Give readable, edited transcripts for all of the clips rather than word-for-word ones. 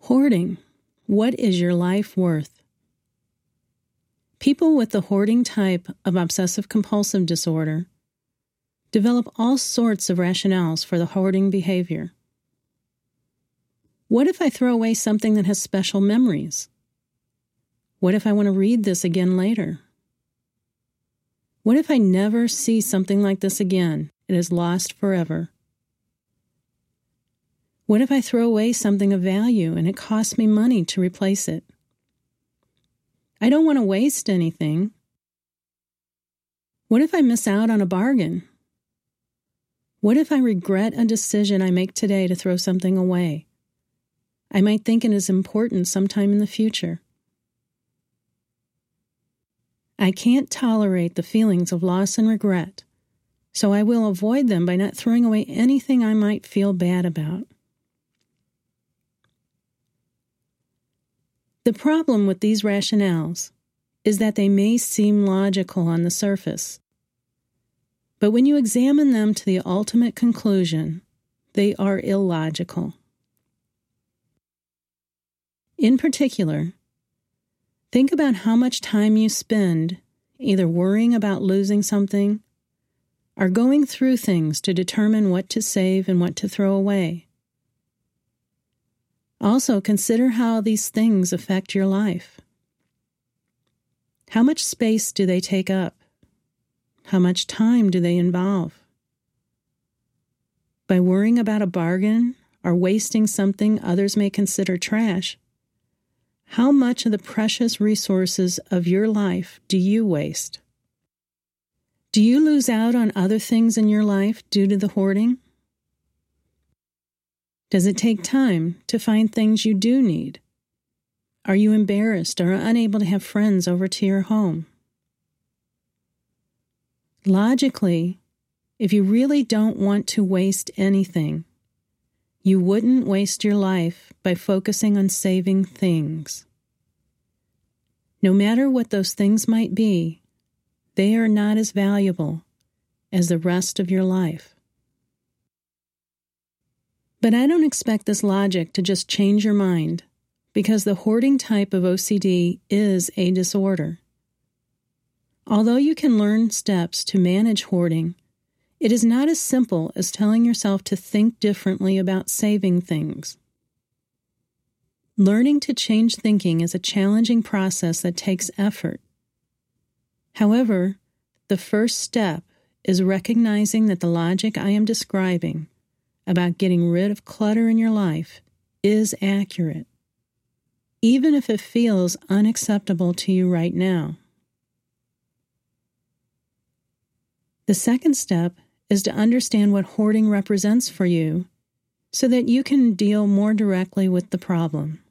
Hoarding. What is your life worth? People with the hoarding type of obsessive-compulsive disorder develop all sorts of rationales for the hoarding behavior. What if I throw away something that has special memories? What if I want to read this again later? What if I never see something like this again? It is lost forever. What if I throw away something of value and it costs me money to replace it? I don't want to waste anything. What if I miss out on a bargain? What if I regret a decision I make today to throw something away? I might think it is important sometime in the future. I can't tolerate the feelings of loss and regret, so I will avoid them by not throwing away anything I might feel bad about. The problem with these rationales is that they may seem logical on the surface, but when you examine them to the ultimate conclusion, they are illogical. In particular, think about how much time you spend either worrying about losing something or going through things to determine what to save and what to throw away. Also, consider how these things affect your life. How much space do they take up? How much time do they involve? By worrying about a bargain or wasting something others may consider trash, how much of the precious resources of your life do you waste? Do you lose out on other things in your life due to the hoarding? Does it take time to find things you do need? Are you embarrassed or unable to have friends over to your home? Logically, if you really don't want to waste anything, you wouldn't waste your life by focusing on saving things. No matter what those things might be, they are not as valuable as the rest of your life. But I don't expect this logic to just change your mind, because the hoarding type of OCD is a disorder. Although you can learn steps to manage hoarding, it is not as simple as telling yourself to think differently about saving things. Learning to change thinking is a challenging process that takes effort. However, the first step is recognizing that the logic I am describing about getting rid of clutter in your life is accurate, even if it feels unacceptable to you right now. The second step is to understand what hoarding represents for you so that you can deal more directly with the problem.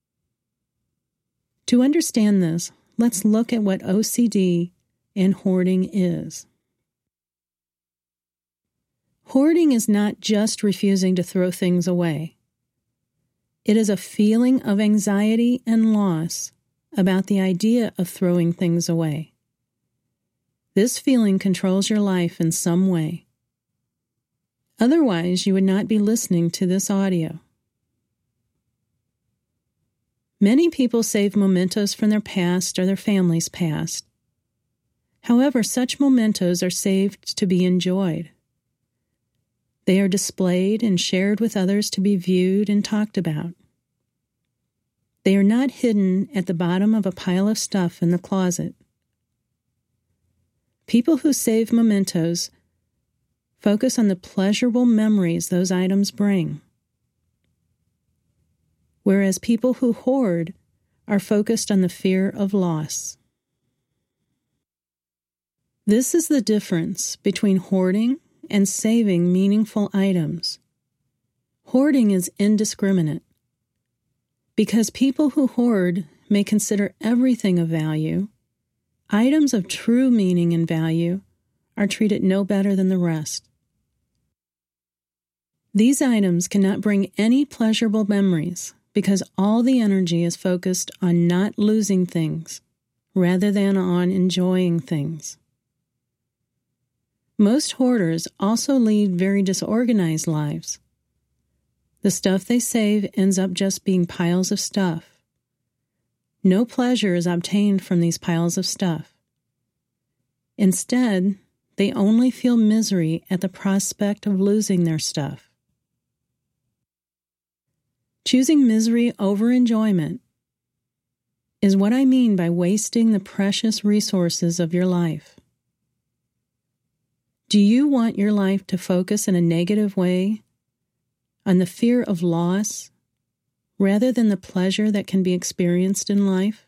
To understand this, let's look at what OCD and hoarding is. Hoarding is not just refusing to throw things away. It is a feeling of anxiety and loss about the idea of throwing things away. This feeling controls your life in some way. Otherwise, you would not be listening to this audio. Many people save mementos from their past or their family's past. However, such mementos are saved to be enjoyed. They are displayed and shared with others to be viewed and talked about. They are not hidden at the bottom of a pile of stuff in the closet. People who save mementos focus on the pleasurable memories those items bring, whereas people who hoard are focused on the fear of loss. This is the difference between hoarding and saving meaningful items. Hoarding is indiscriminate. Because people who hoard may consider everything of value, items of true meaning and value are treated no better than the rest. These items cannot bring any pleasurable memories because all the energy is focused on not losing things rather than on enjoying things. Most hoarders also lead very disorganized lives. The stuff they save ends up just being piles of stuff. No pleasure is obtained from these piles of stuff. Instead, they only feel misery at the prospect of losing their stuff. Choosing misery over enjoyment is what I mean by wasting the precious resources of your life. Do you want your life to focus in a negative way on the fear of loss rather than the pleasure that can be experienced in life?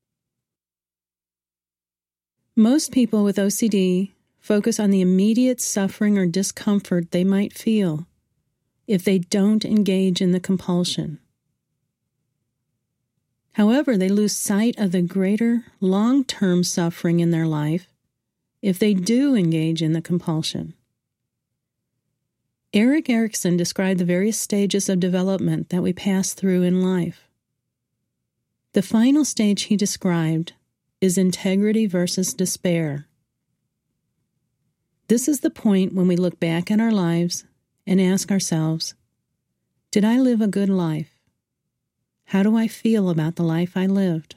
Most people with OCD focus on the immediate suffering or discomfort they might feel if they don't engage in the compulsion. However, they lose sight of the greater long-term suffering in their life if they do engage in the compulsion. Erik Erikson described the various stages of development that we pass through in life. The final stage he described is integrity versus despair. This is the point when we look back at our lives and ask ourselves, did I live a good life? How do I feel about the life I lived?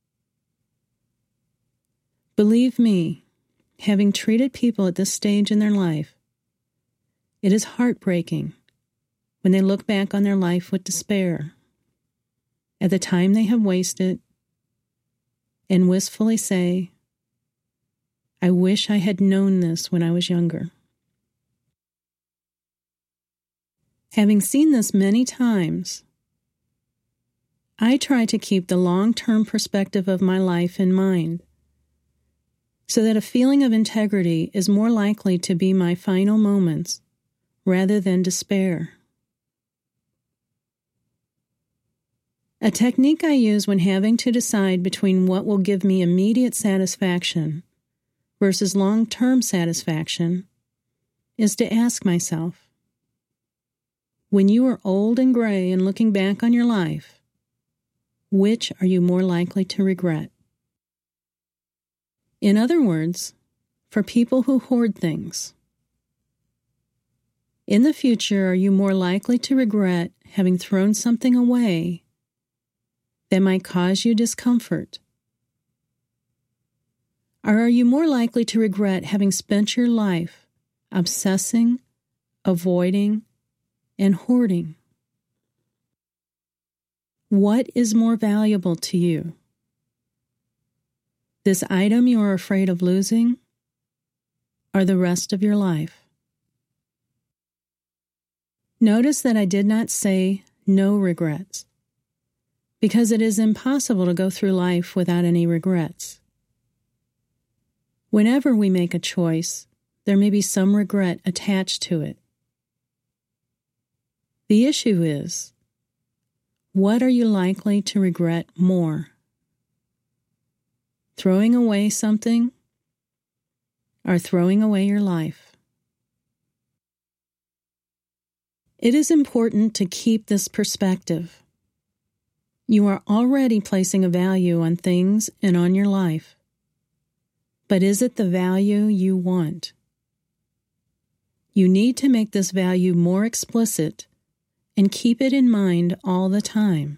Believe me, having treated people at this stage in their life, it is heartbreaking when they look back on their life with despair at the time they have wasted and wistfully say, I wish I had known this when I was younger. Having seen this many times, I try to keep the long-term perspective of my life in mind, so that a feeling of integrity is more likely to be my final moments rather than despair. A technique I use when having to decide between what will give me immediate satisfaction versus long-term satisfaction is to ask myself, when you are old and gray and looking back on your life, which are you more likely to regret? In other words, for people who hoard things, in the future, are you more likely to regret having thrown something away that might cause you discomfort? Or are you more likely to regret having spent your life obsessing, avoiding, and hoarding? What is more valuable to you? This item you are afraid of losing, or the rest of your life? Notice that I did not say no regrets, because it is impossible to go through life without any regrets. Whenever we make a choice, there may be some regret attached to it. The issue is, what are you likely to regret more? Throwing away something or throwing away your life? It is important to keep this perspective. You are already placing a value on things and on your life. But is it the value you want? You need to make this value more explicit and keep it in mind all the time.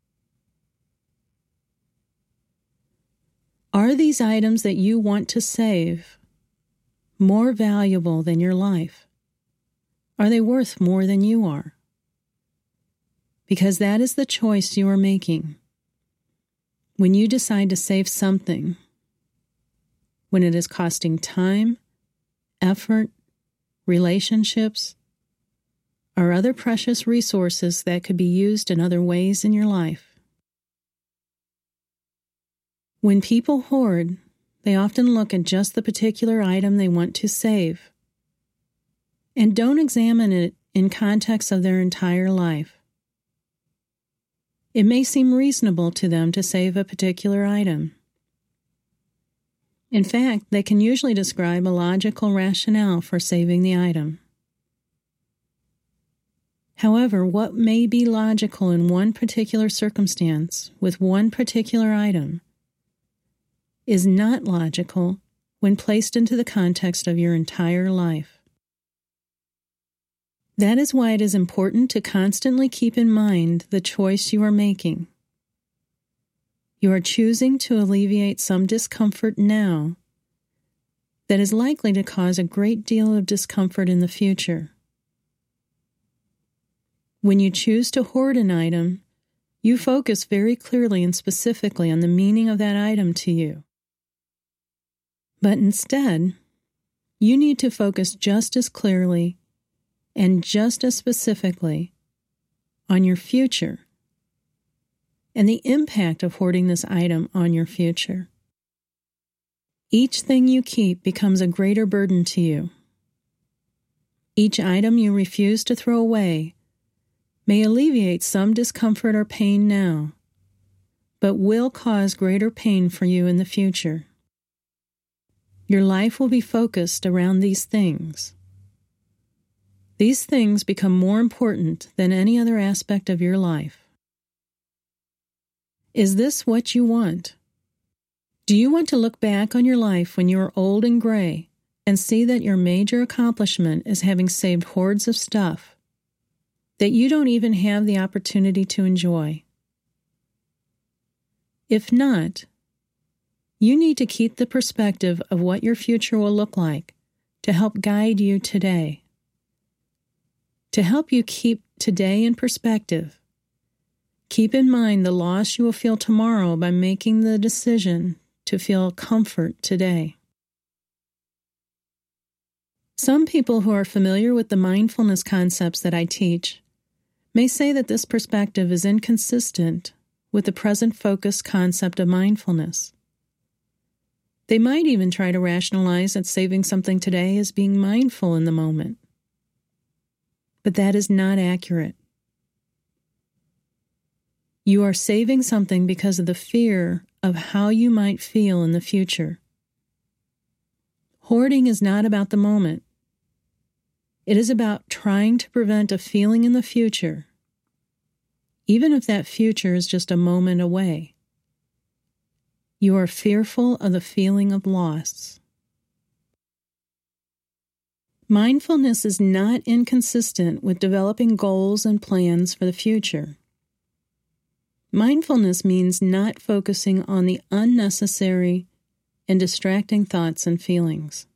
Are these items that you want to save more valuable than your life? Are they worth more than you are? Because that is the choice you are making. When you decide to save something, when it is costing time, effort, relationships, or other precious resources that could be used in other ways in your life. When people hoard, they often look at just the particular item they want to save and don't examine it in context of their entire life. It may seem reasonable to them to save a particular item. In fact, they can usually describe a logical rationale for saving the item. However, what may be logical in one particular circumstance with one particular item is not logical when placed into the context of your entire life. That is why it is important to constantly keep in mind the choice you are making. You are choosing to alleviate some discomfort now that is likely to cause a great deal of discomfort in the future. When you choose to hoard an item, you focus very clearly and specifically on the meaning of that item to you. But instead, you need to focus just as clearly and just as specifically on your future and the impact of hoarding this item on your future. Each thing you keep becomes a greater burden to you. Each item you refuse to throw away may alleviate some discomfort or pain now, but will cause greater pain for you in the future. Your life will be focused around these things. These things become more important than any other aspect of your life. Is this what you want? Do you want to look back on your life when you are old and gray and see that your major accomplishment is having saved hordes of stuff that you don't even have the opportunity to enjoy? If not, you need to keep the perspective of what your future will look like to help guide you today. To help you keep today in perspective, keep in mind the loss you will feel tomorrow by making the decision to feel comfort today. Some people who are familiar with the mindfulness concepts that I teach may say that this perspective is inconsistent with the present focus concept of mindfulness. They might even try to rationalize that saving something today is being mindful in the moment. But that is not accurate. You are saving something because of the fear of how you might feel in the future. Hoarding is not about the moment. It is about trying to prevent a feeling in the future, even if that future is just a moment away. You are fearful of the feeling of loss. Mindfulness is not inconsistent with developing goals and plans for the future. Mindfulness means not focusing on the unnecessary and distracting thoughts and feelings.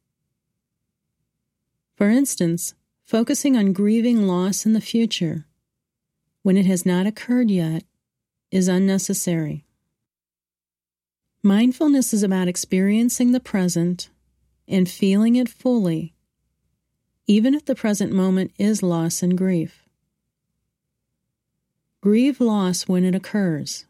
For instance, focusing on grieving loss in the future when it has not occurred yet is unnecessary. Mindfulness is about experiencing the present and feeling it fully, even if the present moment is loss and grief. Grieve loss when it occurs.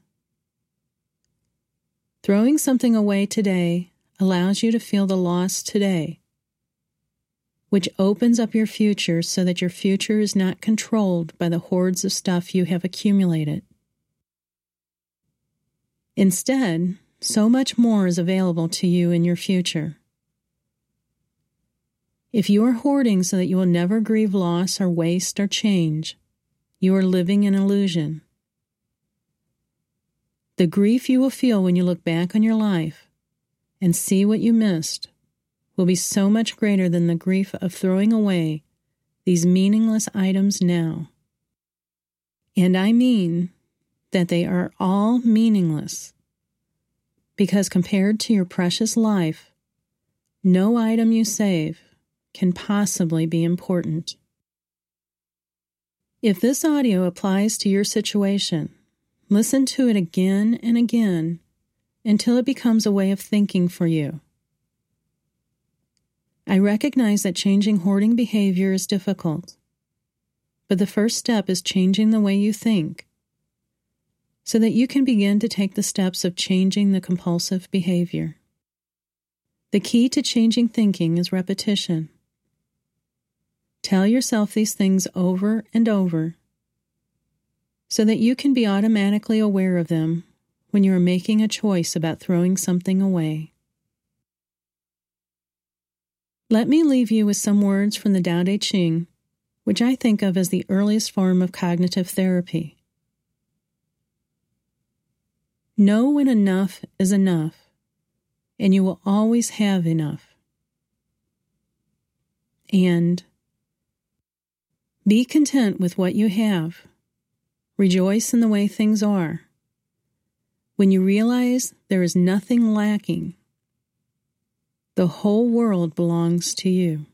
Throwing something away today allows you to feel the loss today, which opens up your future so that your future is not controlled by the hordes of stuff you have accumulated. Instead, so much more is available to you in your future. If you are hoarding so that you will never grieve loss or waste or change, you are living an illusion. The grief you will feel when you look back on your life and see what you missed will be so much greater than the grief of throwing away these meaningless items now. And I mean that they are all meaningless, because compared to your precious life, no item you save can possibly be important. If this audio applies to your situation, listen to it again and again until it becomes a way of thinking for you. I recognize that changing hoarding behavior is difficult, but the first step is changing the way you think so that you can begin to take the steps of changing the compulsive behavior. The key to changing thinking is repetition. Tell yourself these things over and over so that you can be automatically aware of them when you are making a choice about throwing something away. Let me leave you with some words from the Tao Te Ching, which I think of as the earliest form of cognitive therapy. Know when enough is enough, and you will always have enough. And Be content with what you have. Rejoice in the way things are. When you realize there is nothing lacking, the whole world belongs to you.